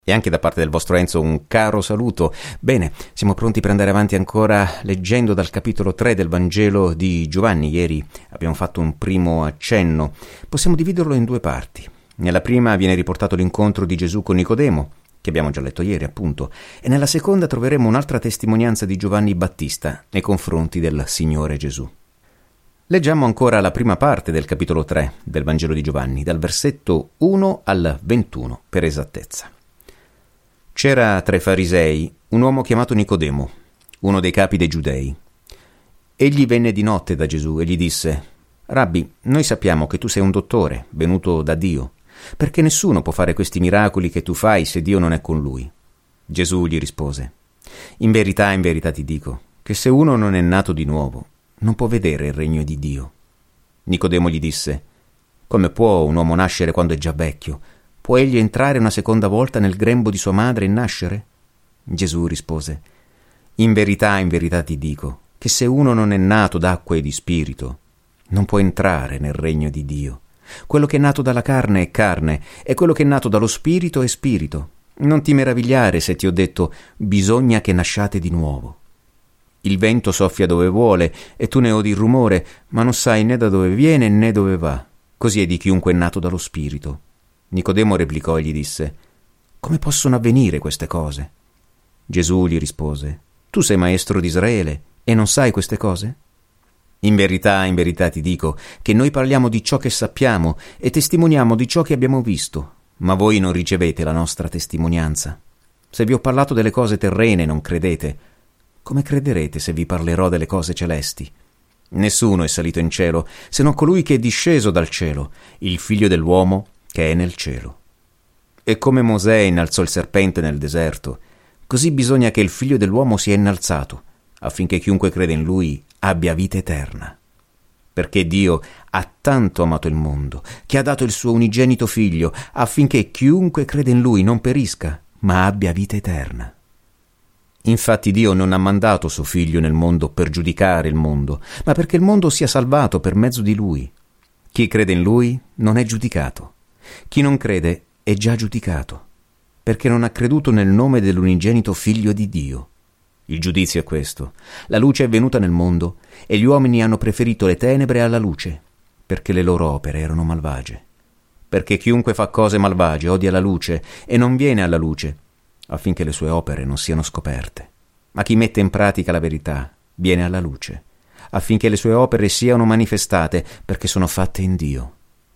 E anche da parte del vostro Enzo un caro saluto. Bene, siamo pronti per andare avanti ancora leggendo dal capitolo 3 del Vangelo di Giovanni. Ieri abbiamo fatto un primo accenno. Possiamo dividerlo in due parti. Nella prima viene riportato l'incontro di Gesù con Nicodemo, che abbiamo già letto ieri appunto, e nella seconda troveremo un'altra testimonianza di Giovanni Battista nei confronti del Signore Gesù. Leggiamo ancora la prima parte del capitolo 3 del Vangelo di Giovanni, dal versetto 1 al 21 per esattezza. C'era tra i farisei un uomo chiamato Nicodemo, uno dei capi dei Giudei. Egli venne di notte da Gesù e gli disse: «Rabbi, noi sappiamo che tu sei un dottore, venuto da Dio, perché nessuno può fare questi miracoli che tu fai se Dio non è con lui». Gesù gli rispose: in verità ti dico, che se uno non è nato di nuovo, non può vedere il regno di Dio». Nicodemo gli disse: «Come può un uomo nascere quando è già vecchio? Può egli entrare una seconda volta nel grembo di sua madre e nascere?» Gesù rispose: in verità ti dico, che se uno non è nato d'acqua e di spirito, non può entrare nel regno di Dio. Quello che è nato dalla carne è carne, e quello che è nato dallo spirito è spirito. Non ti meravigliare se ti ho detto: bisogna che nasciate di nuovo. Il vento soffia dove vuole, e tu ne odi il rumore, ma non sai né da dove viene né dove va. Così è di chiunque è nato dallo spirito. Nicodemo replicò e gli disse: come possono avvenire queste cose? Gesù gli rispose: tu sei maestro di Israele e non sai queste cose? In verità ti dico che noi parliamo di ciò che sappiamo e testimoniamo di ciò che abbiamo visto, ma voi non ricevete la nostra testimonianza. Se vi ho parlato delle cose terrene non credete, come crederete se vi parlerò delle cose celesti? Nessuno è salito in cielo se non colui che è disceso dal cielo, il Figlio dell'uomo che è nel cielo. E come Mosè innalzò il serpente nel deserto, così bisogna che il Figlio dell'uomo sia innalzato, affinché chiunque crede in lui abbia vita eterna. Perché Dio ha tanto amato il mondo, che ha dato il suo unigenito Figlio, affinché chiunque crede in lui non perisca, ma abbia vita eterna. Infatti Dio non ha mandato suo Figlio nel mondo per giudicare il mondo, ma perché il mondo sia salvato per mezzo di lui. Chi crede in lui non è giudicato. Chi non crede è già giudicato, perché non ha creduto nel nome dell'unigenito Figlio di Dio. Il giudizio è questo: la luce è venuta nel mondo e gli uomini hanno preferito le tenebre alla luce, perché le loro opere erano malvagie. Perché chiunque fa cose malvagie odia la luce e non viene alla luce, affinché le sue opere non siano scoperte. Ma chi mette in pratica la verità viene alla luce, affinché le sue opere siano manifestate, perché sono fatte in Dio.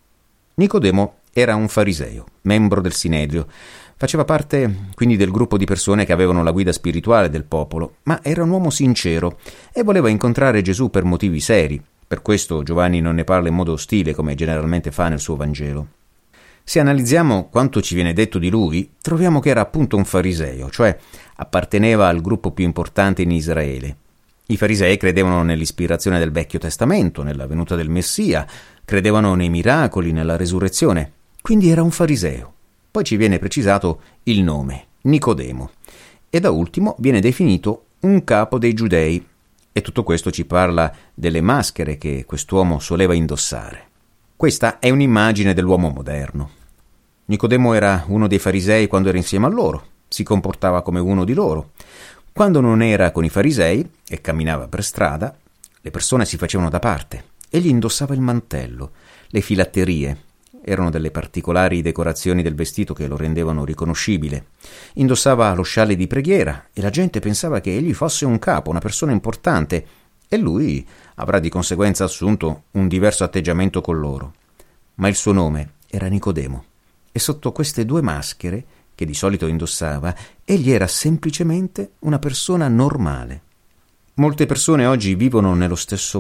Nicodemo era un fariseo, membro del Sinedrio. Faceva parte quindi del gruppo di persone che avevano la guida spirituale del popolo, ma era un uomo sincero e voleva incontrare Gesù per motivi seri. Per questo Giovanni non ne parla in modo ostile come generalmente fa nel suo Vangelo. Se analizziamo quanto ci viene detto di lui, troviamo che era appunto un fariseo, cioè apparteneva al gruppo più importante in Israele. I farisei credevano nell'ispirazione del Vecchio Testamento, nella venuta del Messia, credevano nei miracoli, nella resurrezione. Quindi era un fariseo. Poi ci viene precisato il nome, Nicodemo, e da ultimo viene definito un capo dei Giudei, e tutto questo ci parla delle maschere che quest'uomo soleva indossare. Questa è un'immagine dell'uomo moderno. Nicodemo era uno dei farisei quando era insieme a loro, si comportava come uno di loro. Quando non era con i farisei e camminava per strada, le persone si facevano da parte. Egli indossava il mantello, le filatterie. Erano delle particolari decorazioni del vestito che lo rendevano riconoscibile. Indossava lo scialle di preghiera e la gente pensava che egli fosse un capo, una persona importante, e lui avrà di conseguenza assunto un diverso atteggiamento con loro. Ma il suo nome era Nicodemo, e sotto queste due maschere, che di solito indossava, egli era semplicemente una persona normale. Molte persone oggi vivono nello stesso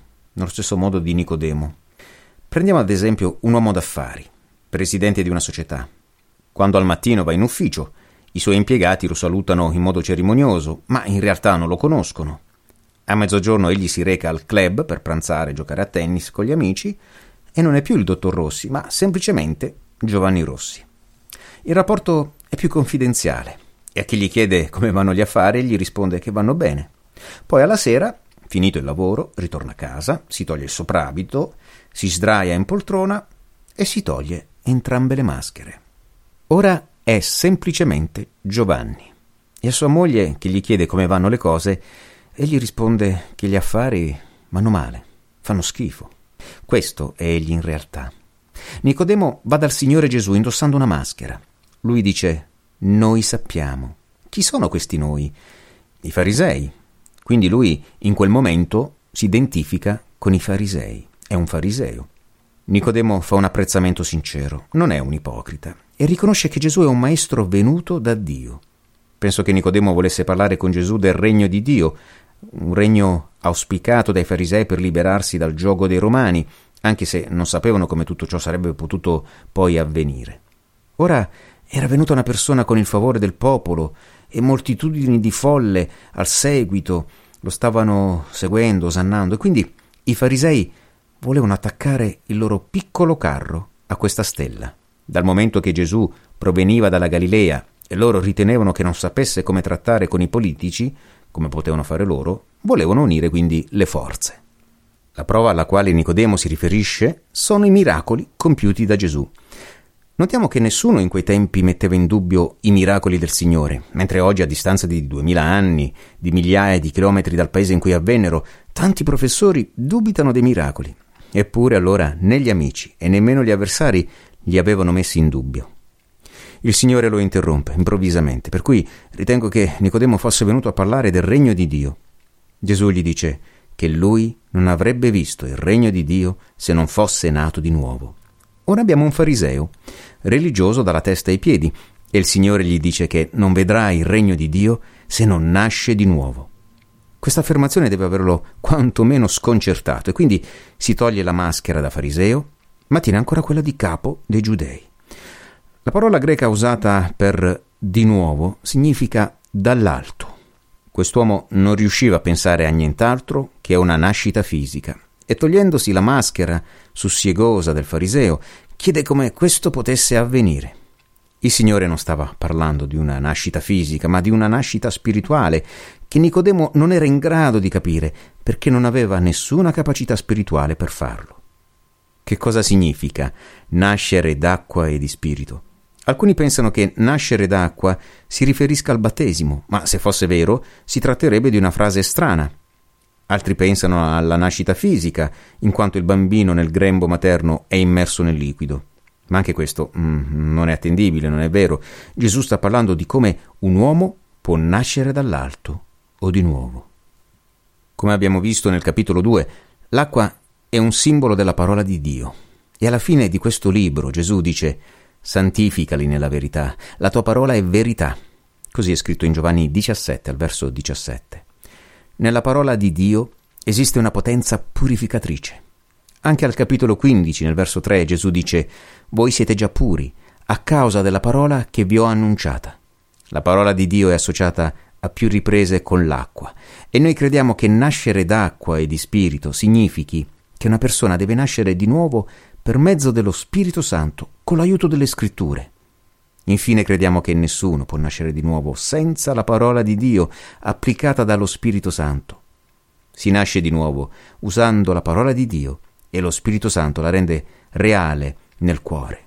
modo di Nicodemo. Prendiamo ad esempio un uomo d'affari, presidente di una società. Quando al mattino va in ufficio, i suoi impiegati lo salutano in modo cerimonioso, ma in realtà non lo conoscono. A mezzogiorno egli si reca al club per pranzare e giocare a tennis con gli amici e non è più il dottor Rossi, ma semplicemente Giovanni Rossi. Il rapporto è più confidenziale e a chi gli chiede come vanno gli affari gli risponde che vanno bene. Poi alla sera, finito il lavoro, ritorna a casa, si toglie il soprabito, si sdraia in poltrona e si toglie entrambe le maschere. Ora è semplicemente Giovanni. E a sua moglie, che gli chiede come vanno le cose, egli risponde che gli affari vanno male, fanno schifo. Questo è egli in realtà. Nicodemo va dal Signore Gesù indossando una maschera. Lui dice: noi sappiamo. Chi sono questi noi? I farisei. Quindi lui in quel momento si identifica con i farisei. È un fariseo. Nicodemo fa un apprezzamento sincero, non è un ipocrita, e riconosce che Gesù è un maestro venuto da Dio. Penso che Nicodemo volesse parlare con Gesù del regno di Dio, un regno auspicato dai farisei per liberarsi dal giogo dei romani, anche se non sapevano come tutto ciò sarebbe potuto poi avvenire. Ora era venuta una persona con il favore del popolo e moltitudini di folle al seguito lo stavano seguendo, osannando, e quindi i farisei volevano attaccare il loro piccolo carro a questa stella. Dal momento che Gesù proveniva dalla Galilea e loro ritenevano che non sapesse come trattare con i politici, come potevano fare loro, volevano unire quindi le forze. La prova alla quale Nicodemo si riferisce sono i miracoli compiuti da Gesù. Notiamo che nessuno in quei tempi metteva in dubbio i miracoli del Signore, mentre oggi, a distanza di 2000 anni, di migliaia di chilometri dal paese in cui avvennero, tanti professori dubitano dei miracoli. Eppure allora né gli amici e nemmeno gli avversari li avevano messi in dubbio. Il Signore lo interrompe improvvisamente, per cui ritengo che Nicodemo fosse venuto a parlare del regno di Dio. Gesù gli dice che lui non avrebbe visto il regno di Dio se non fosse nato di nuovo. Ora abbiamo un fariseo, religioso dalla testa ai piedi, e il Signore gli dice che non vedrà il regno di Dio se non nasce di nuovo. Questa affermazione deve averlo quantomeno sconcertato, e quindi si toglie la maschera da fariseo, ma tiene ancora quella di capo dei giudei. La parola greca usata per di nuovo significa dall'alto. Quest'uomo non riusciva a pensare a nient'altro che a una nascita fisica, e togliendosi la maschera sussiegosa del fariseo, chiede come questo potesse avvenire. Il Signore non stava parlando di una nascita fisica, ma di una nascita spirituale, che Nicodemo non era in grado di capire, perché non aveva nessuna capacità spirituale per farlo. Che cosa significa nascere d'acqua e di spirito? Alcuni pensano che nascere d'acqua si riferisca al battesimo, ma se fosse vero si tratterebbe di una frase strana. Altri pensano alla nascita fisica, in quanto il bambino nel grembo materno è immerso nel liquido. Ma anche questo non è attendibile, non è vero. Gesù sta parlando di come un uomo può nascere dall'alto o di nuovo. Come abbiamo visto nel capitolo 2, l'acqua è un simbolo della parola di Dio. E alla fine di questo libro Gesù dice: santificali nella verità, la tua parola è verità. Così è scritto in Giovanni 17, al verso 17. Nella parola di Dio esiste una potenza purificatrice. Anche al capitolo 15, nel verso 3, Gesù dice: voi siete già puri a causa della parola che vi ho annunciata. La parola di Dio è associata a più riprese con l'acqua, e noi crediamo che nascere d'acqua e di spirito significhi che una persona deve nascere di nuovo per mezzo dello Spirito Santo, con l'aiuto delle Scritture. Infine crediamo che nessuno può nascere di nuovo senza la parola di Dio applicata dallo Spirito Santo. Si nasce di nuovo usando la parola di Dio e lo Spirito Santo la rende reale nel cuore.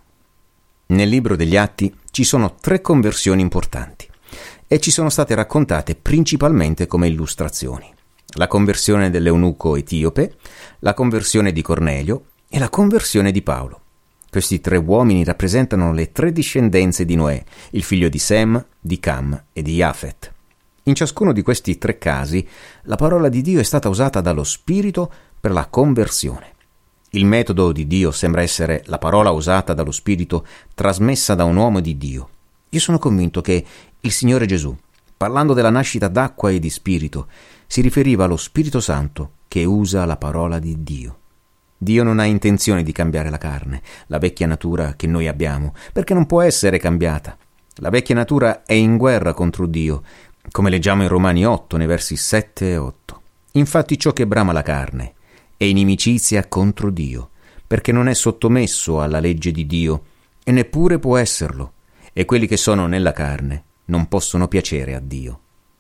Nel libro degli Atti ci sono 3 conversioni importanti e ci sono state raccontate principalmente come illustrazioni: la conversione dell'eunuco etiope, la conversione di Cornelio e la conversione di Paolo. Questi 3 uomini rappresentano le 3 discendenze di Noè, il figlio di Sem, di Cam e di Jafet. In ciascuno di questi 3 casi la parola di Dio è stata usata dallo Spirito per la conversione. Il metodo di Dio sembra essere la parola usata dallo Spirito trasmessa da un uomo di Dio. Io sono convinto che il Signore Gesù, parlando della nascita d'acqua e di Spirito, si riferiva allo Spirito Santo che usa la parola di Dio. Dio non ha intenzione di cambiare la carne, la vecchia natura che noi abbiamo, perché non può essere cambiata. La vecchia natura è in guerra contro Dio, come leggiamo in Romani 8, nei versi 7 e 8. Infatti ciò che brama la carne è inimicizia contro Dio, perché non è sottomesso alla legge di Dio, e neppure può esserlo, e quelli che sono nella carne non possono piacere a Dio.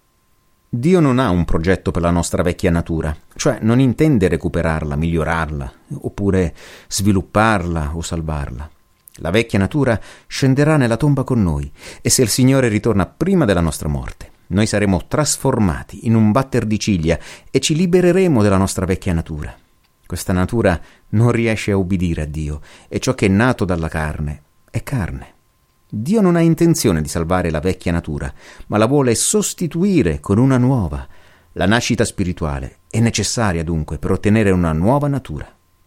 Dio non ha un progetto per la nostra vecchia natura, cioè non intende recuperarla, migliorarla, oppure svilupparla o salvarla. La vecchia natura scenderà nella tomba con noi, e se il Signore ritorna prima della nostra morte, noi saremo trasformati in un batter di ciglia e ci libereremo della nostra vecchia natura. Questa natura non riesce a ubbidire a Dio, e ciò che è nato dalla carne è carne. Dio non ha intenzione di salvare la vecchia natura, ma la vuole sostituire con una nuova. La nascita spirituale è necessaria dunque per ottenere una nuova natura.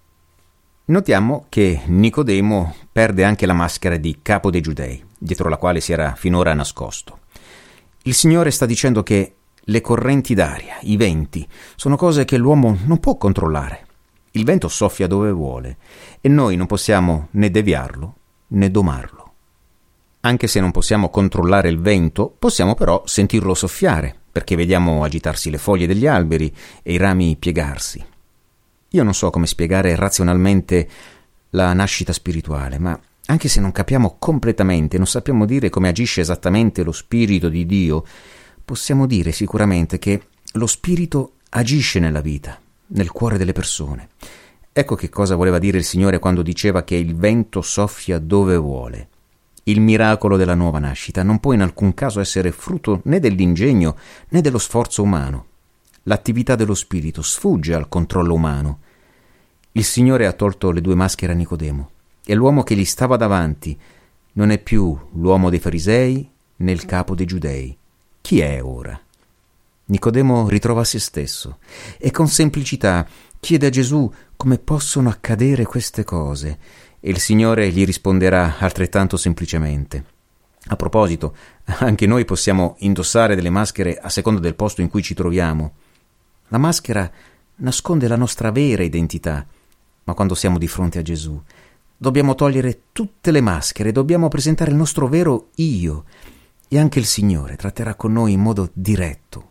Notiamo che Nicodemo perde anche la maschera di capo dei Giudei, dietro la quale si era finora nascosto. Il Signore sta dicendo che le correnti d'aria, i venti, sono cose che l'uomo non può controllare. Il vento soffia dove vuole e noi non possiamo né deviarlo né domarlo. Anche se non possiamo controllare il vento, possiamo però sentirlo soffiare, perché vediamo agitarsi le foglie degli alberi e i rami piegarsi. Io non so come spiegare razionalmente la nascita spirituale, ma anche se non capiamo completamente, non sappiamo dire come agisce esattamente lo Spirito di Dio, possiamo dire sicuramente che lo Spirito agisce nella vita, nel cuore delle persone. Ecco che cosa voleva dire il Signore quando diceva che il vento soffia dove vuole. Il miracolo della nuova nascita non può in alcun caso essere frutto né dell'ingegno né dello sforzo umano. L'attività dello Spirito sfugge al controllo umano. Il Signore ha tolto le 2 maschere a Nicodemo e l'uomo che gli stava davanti non è più l'uomo dei farisei né il capo dei giudei. Chi è ora? Nicodemo ritrova se stesso e con semplicità chiede a Gesù come possono accadere queste cose, e il Signore gli risponderà altrettanto semplicemente. A proposito, anche noi possiamo indossare delle maschere a seconda del posto in cui ci troviamo. La maschera nasconde la nostra vera identità, ma quando siamo di fronte a Gesù dobbiamo togliere tutte le maschere, dobbiamo presentare il nostro vero io, e anche il Signore tratterà con noi in modo diretto.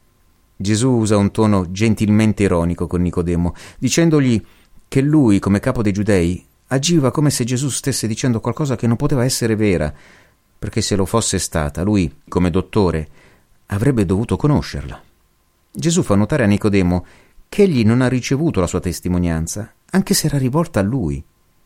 Gesù usa un tono gentilmente ironico con Nicodemo, dicendogli che lui, come capo dei Giudei, agiva come se Gesù stesse dicendo qualcosa che non poteva essere vera, perché se lo fosse stata, lui, come dottore, avrebbe dovuto conoscerla. Gesù fa notare a Nicodemo che egli non ha ricevuto la sua testimonianza, anche se era rivolta a lui.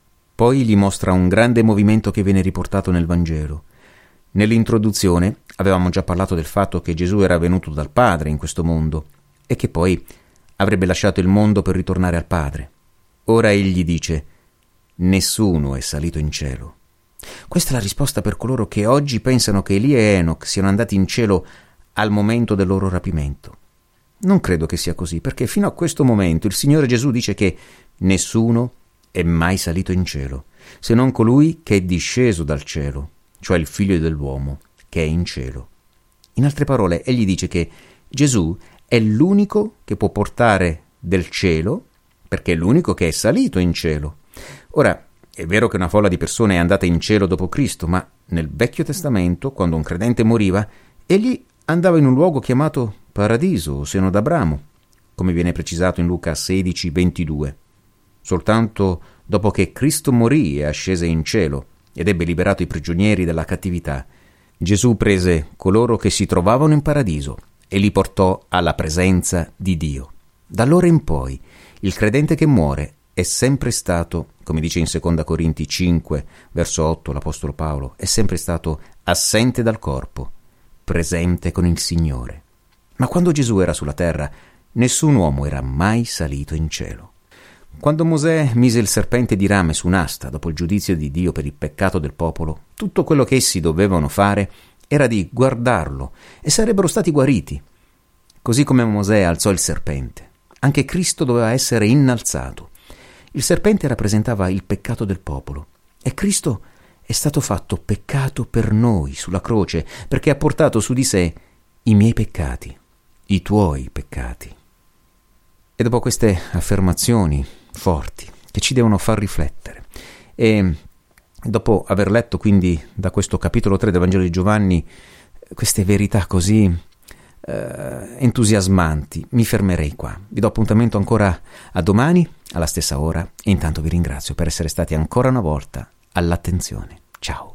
Poi gli mostra un grande movimento che viene riportato nel Vangelo. Nell'introduzione avevamo già parlato del fatto che Gesù era venuto dal Padre in questo mondo e che poi avrebbe lasciato il mondo per ritornare al Padre. Ora egli dice: nessuno è salito in cielo. Questa è la risposta per coloro che oggi pensano che Elia e Enoch siano andati in cielo al momento del loro rapimento. Non credo che sia così, perché fino a questo momento il Signore Gesù dice che nessuno è mai salito in cielo, se non colui che è disceso dal cielo, cioè il Figlio dell'uomo che è in cielo. In altre parole, egli dice che Gesù è l'unico che può portare del cielo, perché è l'unico che è salito in cielo. Ora, è vero che una folla di persone è andata in cielo dopo Cristo, ma nel Vecchio Testamento, quando un credente moriva, egli andava in un luogo chiamato Paradiso o seno d'Abramo, come viene precisato in Luca 16:22. Soltanto dopo che Cristo morì e ascese in cielo ed ebbe liberato i prigionieri dalla cattività, Gesù prese coloro che si trovavano in paradiso e li portò alla presenza di Dio. Da allora in poi, il credente che muore è sempre stato, come dice in 2 Corinti 5, verso 8 l'Apostolo Paolo, è sempre stato assente dal corpo, presente con il Signore. Ma quando Gesù era sulla terra, nessun uomo era mai salito in cielo. Quando Mosè mise il serpente di rame su un'asta dopo il giudizio di Dio per il peccato del popolo, tutto quello che essi dovevano fare era di guardarlo e sarebbero stati guariti. Così come Mosè alzò il serpente, anche Cristo doveva essere innalzato. Il serpente rappresentava il peccato del popolo e Cristo è stato fatto peccato per noi sulla croce, perché ha portato su di sé i miei peccati, i tuoi peccati. E dopo queste affermazioni forti che ci devono far riflettere, e dopo aver letto quindi da questo capitolo 3 del Vangelo di Giovanni queste verità così entusiasmanti, mi fermerei qua. Vi do appuntamento ancora a domani alla stessa ora e intanto vi ringrazio per essere stati ancora una volta all'attenzione. Ciao.